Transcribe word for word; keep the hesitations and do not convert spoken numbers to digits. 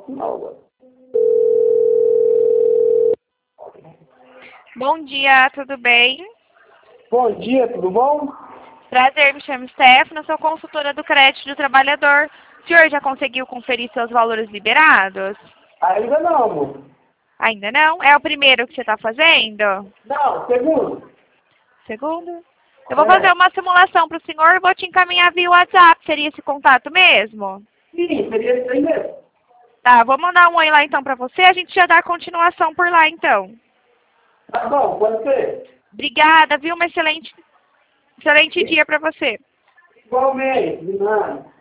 sinal agora. Bom dia, tudo bem? Bom dia, tudo bom? Prazer, me chamo Stefano, sou consultora do Crédito do Trabalhador. O senhor já conseguiu conferir seus valores liberados? Ainda não, amor. Ainda não? É o primeiro que você está fazendo? Não, segundo. Segundo? Eu vou É. fazer uma simulação para o senhor e vou te encaminhar via WhatsApp. Seria esse contato mesmo? Sim, seria isso aí mesmo. Tá, vou mandar um oi lá então para você. A gente já dá continuação por lá então. Tá bom, pode ser. Obrigada, viu? Um excelente, excelente dia para você. Igualmente, de nada.